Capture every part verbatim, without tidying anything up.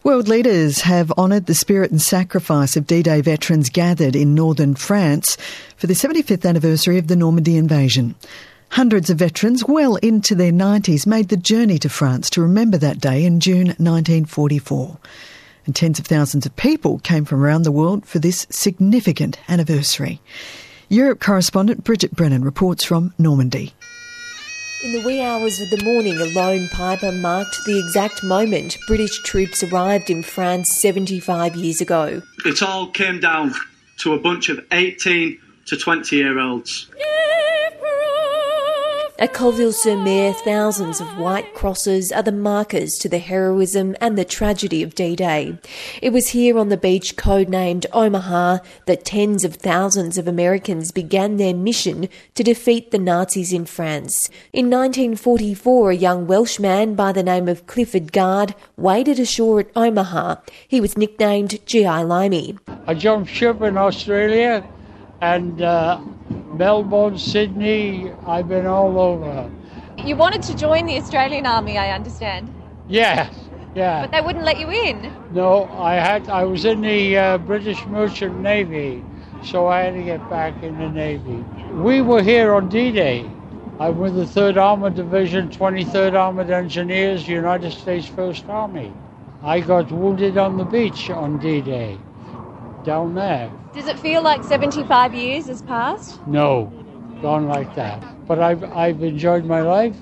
World leaders have honoured the spirit and sacrifice of D-Day veterans gathered in northern France for the seventy-fifth anniversary of the Normandy invasion. Hundreds of veterans, well into their nineties, made the journey to France to remember that day in June nineteen forty-four. And tens of thousands of people came from around the world for this significant anniversary. Europe correspondent Bridget Brennan reports from Normandy. In the wee hours of the morning, a lone piper marked the exact moment British troops arrived in France seventy-five years ago. It all came down to a bunch of eighteen to twenty-year-olds. At Colville-sur-Mer, thousands of white crosses are the markers to the heroism and the tragedy of D-Day. It was here on the beach codenamed Omaha that tens of thousands of Americans began their mission to defeat the Nazis in France. In nineteen forty-four, a young Welshman by the name of Clifford Guard waded ashore at Omaha. He was nicknamed G I Limey. I jumped ship in Australia and uh, Melbourne, Sydney, I've been all over. You wanted to join the Australian Army, I understand. Yeah, yeah. But they wouldn't let you in. No, I had. I was in the uh, British Merchant Navy, so I had to get back in the Navy. We were here on D-Day. I'm with the third Armoured Division, twenty-third Armoured Engineers, United States First Army. I got wounded on the beach on D-Day, down there. Does it feel like seventy-five years has passed? No, gone like that. But I've I've enjoyed my life.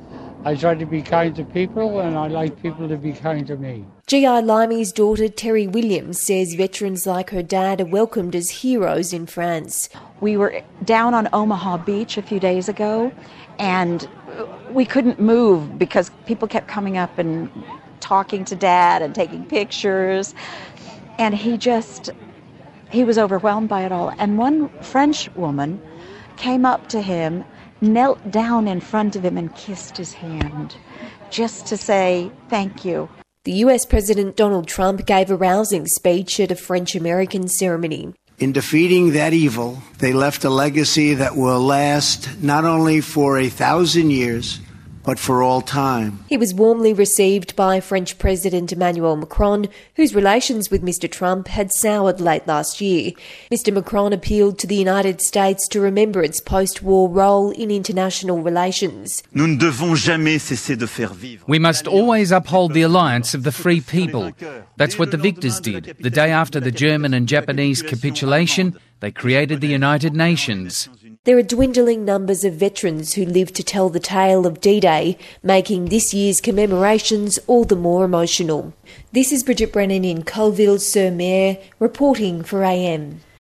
I try to be kind to people, and I like people to be kind to me. G I Limey's daughter, Terry Williams, says veterans like her dad are welcomed as heroes in France. We were down on Omaha Beach a few days ago, and we couldn't move because people kept coming up and talking to Dad and taking pictures, and he just... He was overwhelmed by it all. And one French woman came up to him, knelt down in front of him and kissed his hand, just to say thank you. The U S President Donald Trump gave a rousing speech at a French-American ceremony. In defeating that evil, they left a legacy that will last not only for a thousand years, but for all time. He was warmly received by French President Emmanuel Macron, whose relations with Mister Trump had soured late last year. Mister Macron appealed to the United States to remember its post-war role in international relations. Nous ne devons jamais cesser de faire vivre. We must always uphold the alliance of the free people. That's what the victors did. The day after the German and Japanese capitulation, they created the United Nations. There are dwindling numbers of veterans who live to tell the tale of D-Day, making this year's commemorations all the more emotional. This is Bridget Brennan in Colville-sur-Mer, reporting for A M.